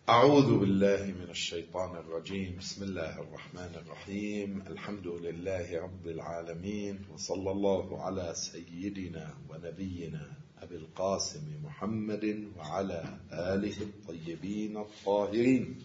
أعوذ بالله من الشيطان الرجيم. بسم الله الرحمن الرحيم. الحمد لله رب العالمين، وصلى الله على سيدنا ونبينا أبي القاسم محمد وعلى آله الطيبين الطاهرين،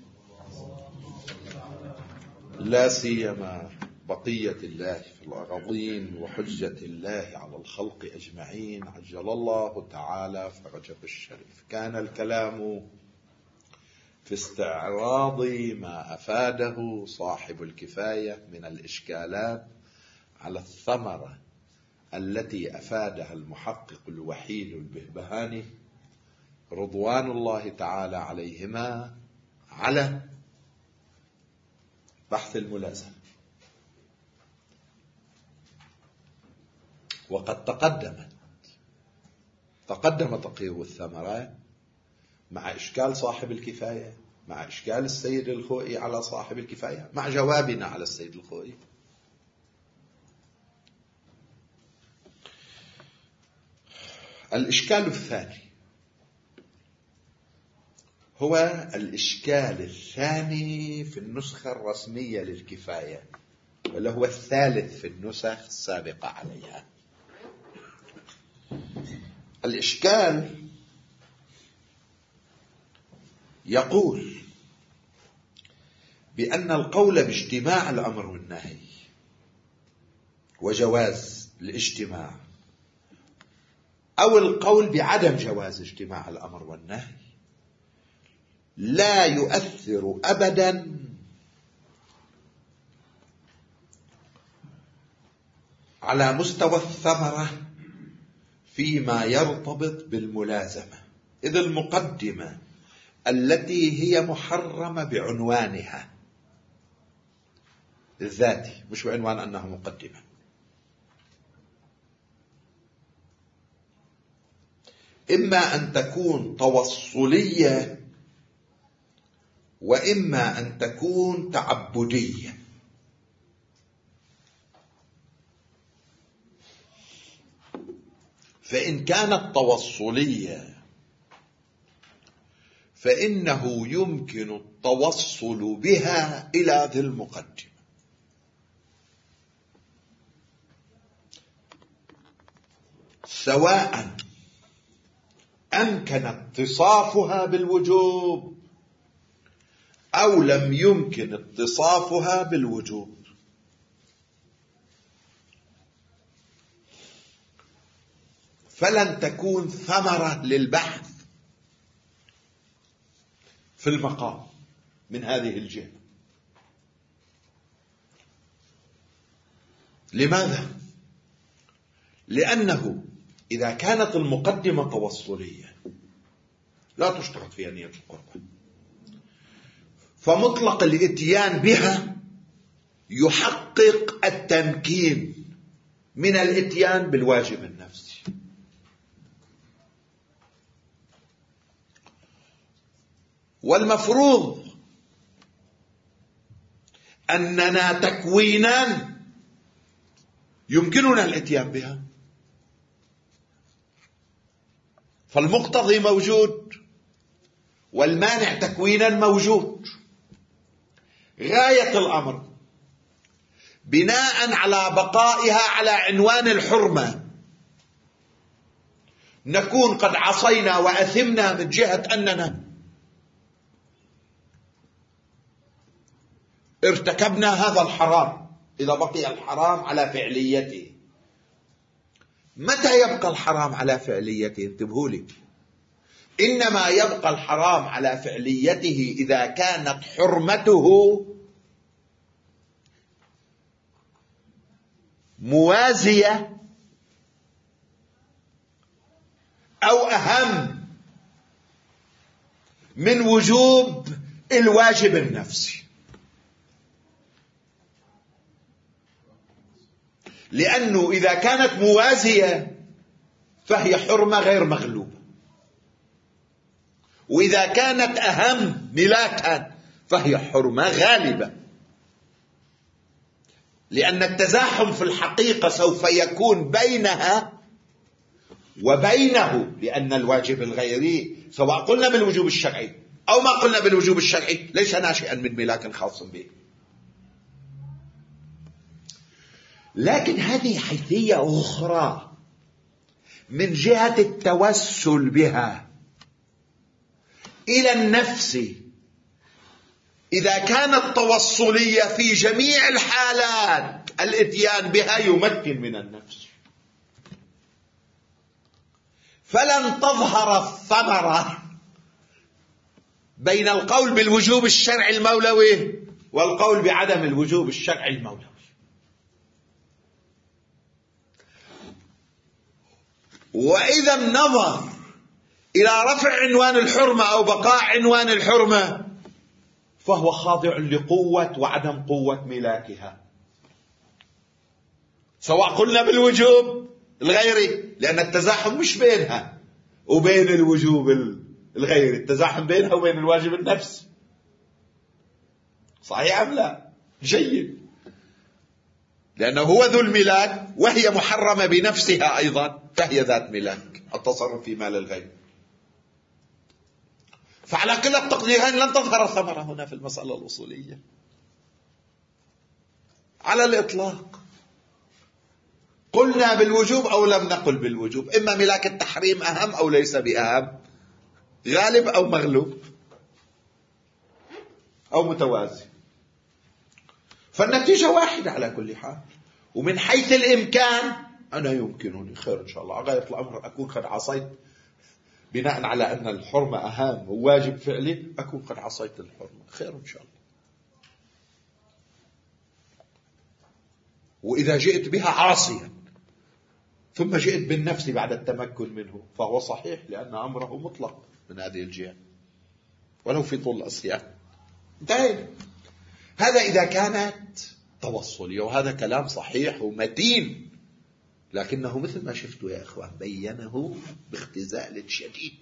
لا سيما بقية الله في الأراضين وحجة الله على الخلق أجمعين، عجل الله تعالى فرجه الشريف. كان الكلام في استعراض ما أفاده صاحب الكفاية من الإشكالات على الثمرة التي أفادها المحقق الوحيد البهبهاني رضوان الله تعالى عليهما على بحث الملازمة. وقد تقدم تقرير الثمرات مع إشكال صاحب الكفاية، مع إشكال السيد الخوئي على صاحب الكفاية، مع جوابنا على السيد الخوئي. الإشكال الثاني هو الإشكال الثاني في النسخة الرسمية للكفاية، واللي هو الثالث في النسخ السابقة عليها. الإشكال يقول بأن القول باجتماع الأمر والنهي وجواز الاجتماع، أو القول بعدم جواز اجتماع الأمر والنهي، لا يؤثر أبدا على مستوى الثمرة فيما يرتبط بالملازمة، إذ المقدمة التي هي محرمة بعنوانها الذاتي، مش بعنوان أنها مقدمة، إما أن تكون توصلية وإما أن تكون تعبدية. فإن كانت توصلية فإنه يمكن التوصل بها إلى ذي المقدمة، سواء أمكن اتصافها بالوجوب أو لم يمكن اتصافها بالوجوب. فلن تكون ثمرة للبحث في المقام من هذه الجهة. لماذا؟ لأنه إذا كانت المقدمة توصلية لا تشترط فيها نية القربة، فمطلق الاتيان بها يحقق التمكين من الاتيان بالواجب النفسي. والمفروض أننا تكوينا يمكننا الاتيان بها، فالمقتضي موجود والمانع تكوينا موجود. غاية الأمر بناء على بقائها على عنوان الحرمة نكون قد عصينا وأثمنا من جهة أننا ارتكبنا هذا الحرام إذا بقي الحرام على فعليته. متى يبقى الحرام على فعليته؟ انتبهوا لي، إنما يبقى الحرام على فعليته إذا كانت حرمته موازية أو أهم من وجوب الواجب النفسي. لأنه إذا كانت موازية فهي حرمة غير مغلوبة، وإذا كانت أهم ملاكا فهي حرمة غالبة، لأن التزاحم في الحقيقة سوف يكون بينها وبينه، لأن الواجب الغيري سواء قلنا بالوجوب الشرعي أو ما قلنا بالوجوب الشرعي ليس ناشئا من ملاك خاص به. لكن هذه حيثية أخرى من جهة التوسل بها إلى النفس. إذا كانت توصلية في جميع الحالات الاتيان بها يمكن من النفس، فلن تظهر الثمرة بين القول بالوجوب الشرعي المولوي والقول بعدم الوجوب الشرعي المولوي. وإذا النظر إلى رفع عنوان الحرمة أو بقاء عنوان الحرمة فهو خاضع لقوة وعدم قوة ملاكها، سواء قلنا بالوجوب الغيري، لأن التزاحم مش بينها وبين الوجوب الغيري، التزاحم بينها وبين الواجب النفسي. صحيح أم لا؟ جيد، لأنه هو ذو الملاك وهي محرمة بنفسها أيضا، فهي ذات ملاك، التصرف في مال الغير. فعلى كلا التقديرين لن تظهر الثمرة هنا في المسألة الأصولية على الإطلاق. قلنا بالوجوب أو لم نقل بالوجوب، إما ملاك التحريم أهم أو ليس بأهم، غالب أو مغلوب أو متوازي، فالنتيجة واحدة على كل حال. ومن حيث الإمكان أنا يمكنني خير إن شاء الله غاية الأمر أكون قد عصيت، بناء على أن الحرمة أهم وواجب فعلي، أكون قد عصيت الحرمة، خير إن شاء الله. وإذا جئت بها عاصيا ثم جئت بالنفس بعد التمكن منه فهو صحيح، لأن أمره مطلق من هذه الجهة ولو في طول الأصيام. انتهينا. هذا إذا كانت توصلية، وهذا كلام صحيح ومتين، لكنه مثل ما شفتوا يا إخوان بينه باختزال شديد.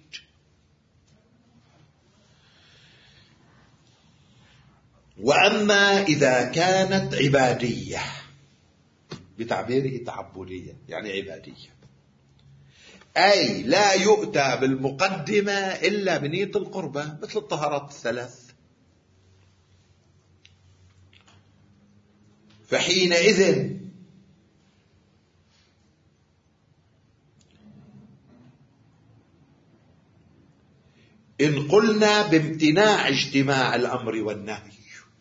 وأما إذا كانت عبادية بتعبيره تعبدية، يعني عبادية، أي لا يؤتى بالمقدمة إلا بنية القربة، مثل الطهارات الثلاث، فحينئذ إن قلنا بامتناع اجتماع الأمر والنهي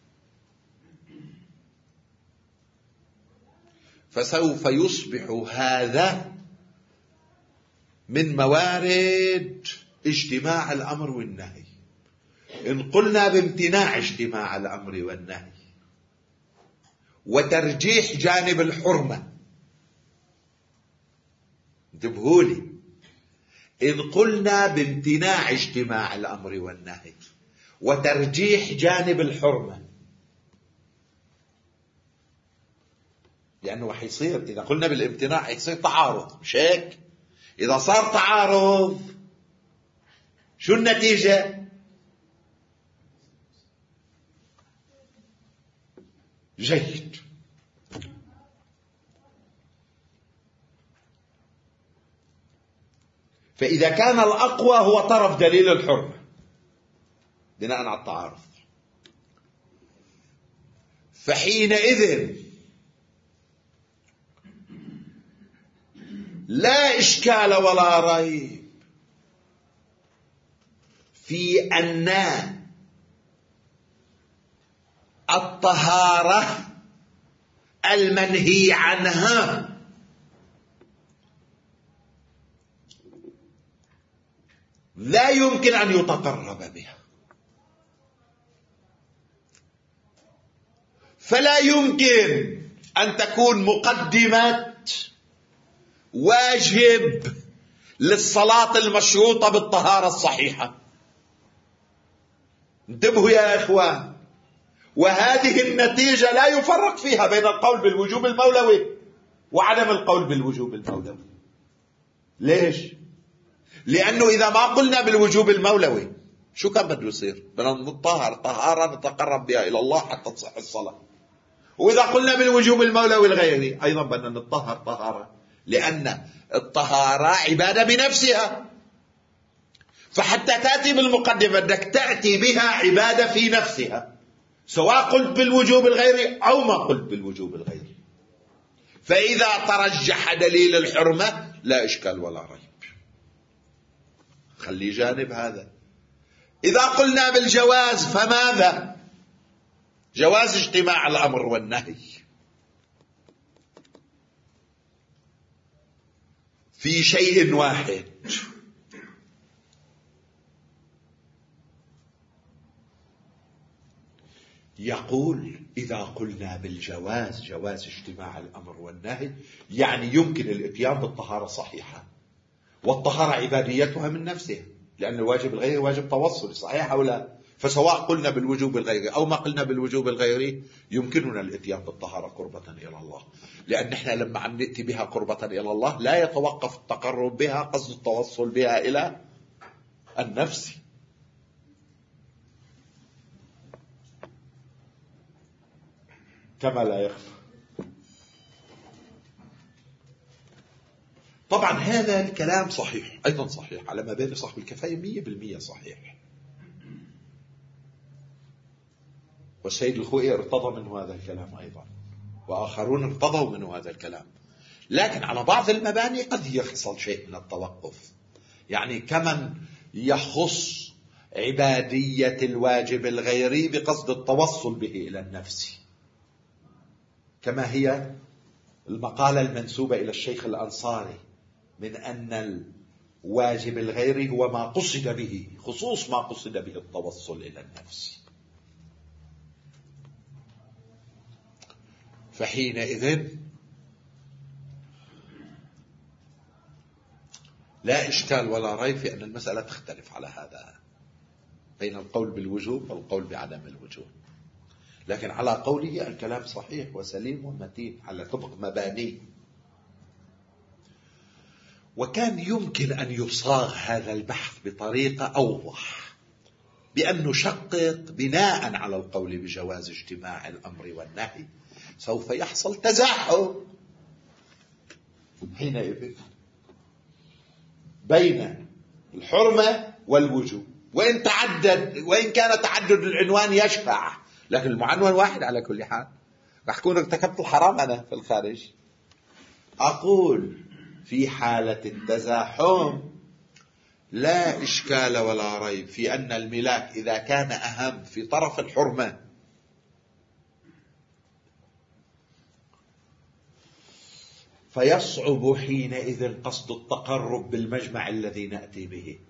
فسوف يصبح هذا من موارد اجتماع الأمر والنهي. إن قلنا بامتناع اجتماع الأمر والنهي وترجيح جانب الحرمة، انتبهوا لي، إن قلنا بامتناع اجتماع الأمر والنهي وترجيح جانب الحرمة، لأنه حيصير إذا قلنا بالامتناع حيصير تعارض، مش هيك؟ إذا صار تعارض شو النتيجة؟ جيد. فإذا كان الأقوى هو طرف دليل الحرمة بناء على التعارض، فحينئذ لا إشكال ولا ريب في أن الطهارة المنهي عنها لا يمكن أن يتقرب بها، فلا يمكن أن تكون مقدمة واجب للصلاة المشروطة بالطهارة الصحيحة. انتبهوا يا إخوان، وهذه النتيجة لا يفرق فيها بين القول بالوجوب المولوي وعدم القول بالوجوب المولوي. ليش؟ لأنه إذا ما قلنا بالوجوب المولوي شو كان بده يصير؟ بدنا نطهر طهارة نتقرب بها إلى الله حتى تصح الصلاة. وإذا قلنا بالوجوب المولوي الغيري أيضا بدنا نطهر طهارة، لأن الطهارة عبادة بنفسها، فحتى تأتي بالمقدمة بدك تأتي بها عبادة في نفسها، سواء قلت بالوجوب الغيري أو ما قلت بالوجوب الغيري. فإذا ترجح دليل الحرمة لا إشكال ولا ريب، خلي جانب هذا. إذا قلنا بالجواز فماذا؟ جواز اجتماع الأمر والنهي في شيء واحد، يقول إذا قلنا بالجواز، جواز اجتماع الأمر والنهي، يعني يمكن الاتيان بالطهارة صحيحة، والطهارة عباديتها من نفسها، لأن الواجب الغيري واجب توصل، صحيح أو لا؟ فسواء قلنا بالوجوب الغيري أو ما قلنا بالوجوب الغيري يمكننا الاتيان بالطهارة قربة إلى الله، لأن احنا لما عم نأتي بها قربة إلى الله لا يتوقف التقرب بها قصد التوصل بها إلى النفس. كما لا يخفى. طبعا هذا الكلام صحيح، أيضا صحيح على ما بين صاحب الكفاية 100% صحيح، والسيد الخوئي ارتضى منه هذا الكلام أيضا، وآخرون ارتضوا منه هذا الكلام. لكن على بعض المباني قد يحصل شيء من التوقف، يعني كمن يخص عبادية الواجب الغيري بقصد التوصل به إلى النفس، كما هي المقالة المنسوبة إلى الشيخ الأنصاري من أن الواجب الغيري هو ما قصد به، خصوص ما قصد به التوصل إلى النفس. فحينئذ لا إشكال ولا ريب في أن المسألة تختلف على هذا بين القول بالوجوب والقول بعدم الوجوب، لكن على قوله الكلام صحيح وسليم ومتين على طبق مبانيه. وكان يمكن أن يصاغ هذا البحث بطريقة أوضح، بأن نشقق بناء على القول بجواز اجتماع الأمر والنهي سوف يحصل تزاحم حينئذ بين الحرمة والوجوب، وإن كان تعدد العنوان يشفع، لكن المعنون واحد على كل حال. رح أكون ارتكبت الحرام أنا في الخارج. أقول في حالة التزاحم لا إشكال ولا ريب في أن الملاك إذا كان أهم في طرف الحرمة فيصعب حينئذ قصد التقرب بالمجمع الذي نأتي به،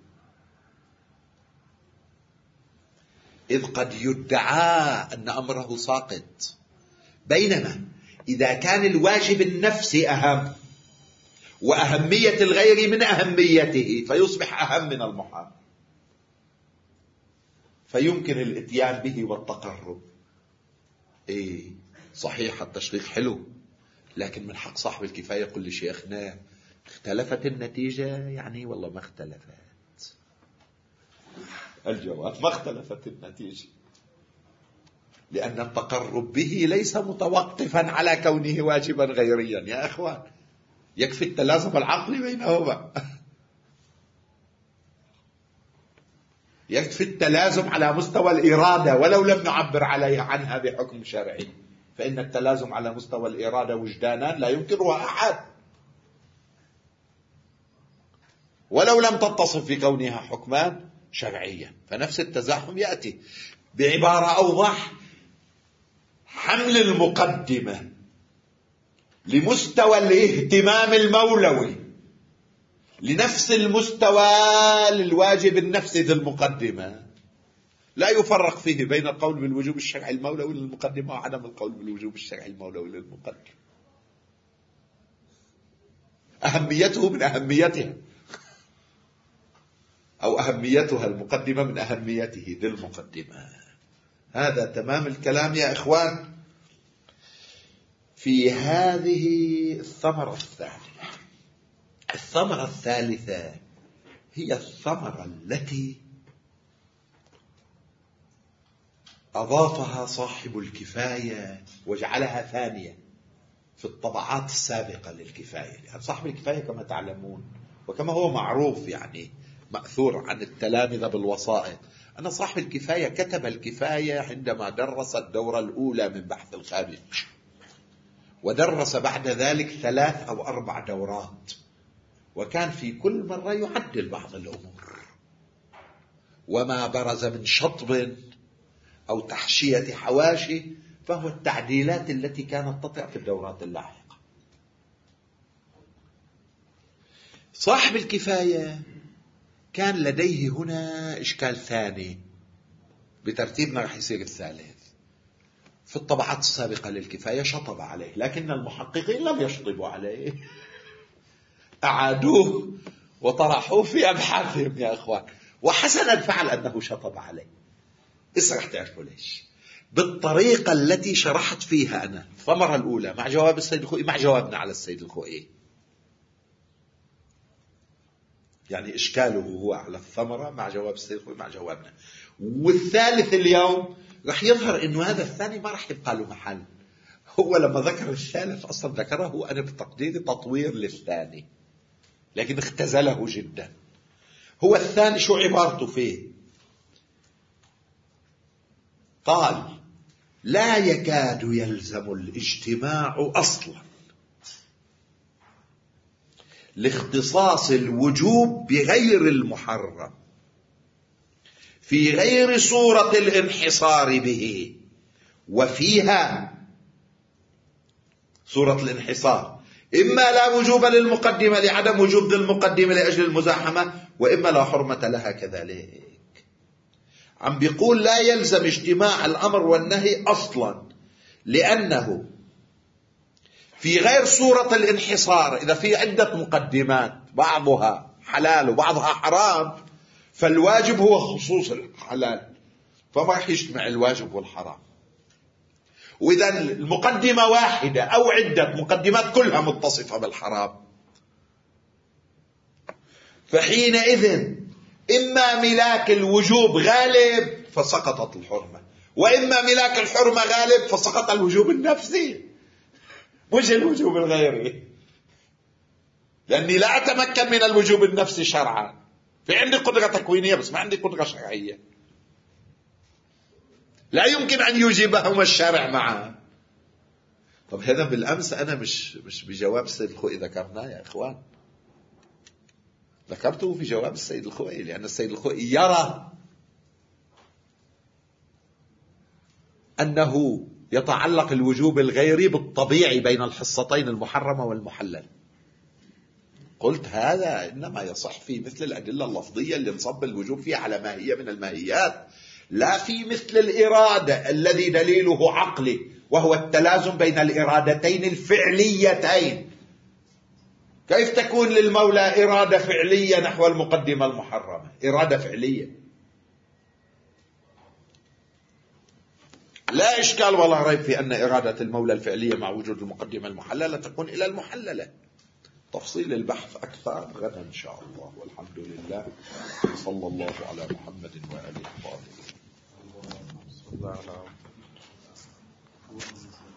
إذ قد يدعى أن أمره ساقط. بينما إذا كان الواجب النفسي أهم وأهمية الغير من أهميته فيصبح أهم من المحرم، فيمكن الاتيان به والتقرب. صحيح التشقيق حلو، لكن من حق صاحب الكفاية يقول لشيخنا اختلفت النتيجة، يعني والله ما اختلفت. الجواب ما اختلفت النتيجة، لأن التقرب به ليس متوقفا على كونه واجبا غيريا يا أخوان، يكفي التلازم العقلي بينهما، يكفي التلازم على مستوى الإرادة ولو لم نعبر عليها عنها بحكم شرعي، فإن التلازم على مستوى الإرادة وجدانا لا ينكرها أحد ولو لم تتصف في كونها حكما شرعيا. فنفس التزاحم يأتي بعبارة أوضح، حمل المقدمة لمستوى الاهتمام المولوي لنفس المستوى للواجب النفسي ذي المقدمة، لا يفرق فيه بين القول بالوجوب الشرعي المولوي للمقدمة وعدم القول بالوجوب الشرعي المولوي للمقدمة. أهميته من أهميتها، أو أهميتها المقدمة من أهميته ذي المقدمة. هذا تمام الكلام يا إخوان في هذه الثمرة الثانية. الثمرة الثالثة هي الثمرة التي أضافها صاحب الكفاية وجعلها ثانية في الطبعات السابقة للكفاية. يعني صاحب الكفاية كما تعلمون وكما هو معروف يعني مأثور عن التلامذة بالوسائط. أنا صاحب الكفاية كتب الكفاية عندما درس الدورة الأولى من بحث الخارج، ودرس بعد ذلك 3 أو 4 دورات، وكان في كل مرة يعدل بعض الأمور، وما برز من شطب أو تحشية حواشي فهو التعديلات التي كانت تطع في الدورات اللاحقة. صاحب الكفاية كان لديه هنا إشكال ثاني، بترتيبنا رح يصير الثالث. في الطبعات السابقة للكفاية شطب عليه، لكن المحققين لم يشطبوا عليه، أعادوه وطرحوه في أبحاثهم يا أخوان، وحسنا فعل أنه شطب عليه. رح تعرفوا ليش؟ بالطريقة التي شرحت فيها أنا الثمرة الأولى مع جواب السيد الخوئي، مع جوابنا على السيد الخوئي. يعني إشكاله هو على الثمرة مع جواب السيد الخوئي مع جوابنا. والثالث اليوم رح يظهر أنه هذا الثاني ما رح يبقى له محل. هو لما ذكر الثالث أصلا ذكره أنا بتقديري تطوير للثاني، لكن اختزله جدا. هو الثاني شو عبارته فيه؟ قال: لا يكاد يلزم الاجتماع أصلا لاختصاص الوجوب بغير المحرم في غير صورة الانحصار به، وفيها صورة الانحصار إما لا وجوب للمقدمة لعدم وجوب المقدمة لأجل المزاحمة، وإما لا حرمة لها كذلك. عم بيقول لا يلزم اجتماع الأمر والنهي أصلا، لأنه في غير صورة الانحصار إذا في عدة مقدمات بعضها حلال وبعضها حرام، فالواجب هو خصوص الحلال، فما رح يجتمع الواجب والحرام. وإذا المقدمة واحدة أو عدة مقدمات كلها متصفة بالحرام، فحينئذ إما ملاك الوجوب غالب فسقطت الحرمة، وإما ملاك الحرمة غالب فسقط الوجوب النفسي مش الوجوب الغيري، لأني لا أتمكن من الوجوب النفسي شرعا. في عندي قدرة تكوينية بس ما عندي قدرة شرعية، لا يمكن أن يوجبهما الشارع معا. طب هذا بالأمس أنا مش بجواب السيد الخوئي ذكرناه يا إخوان، ذكرته في جواب السيد الخوئي، لأن السيد الخوئي يرى أنه يتعلق الوجوب الغيري بالطبيعي بين الحصتين المحرمة والمحلل. قلت هذا إنما يصح في مثل الأدلة اللفظية اللي نصب الوجوب فيها على ماهية من الماهيات، لا في مثل الإرادة الذي دليله عقلي، وهو التلازم بين الإرادتين الفعليتين. كيف تكون للمولى إرادة فعلية نحو المقدمة المحرمة؟ إرادة فعلية لا إشكال ولا ريب في أن إرادة المولى الفعلية مع وجود المقدمة المحللة تكون إلى المحللة. تفصيل البحث أكثر غدا إن شاء الله، والحمد لله، صلى الله على محمد وآله وصحبه.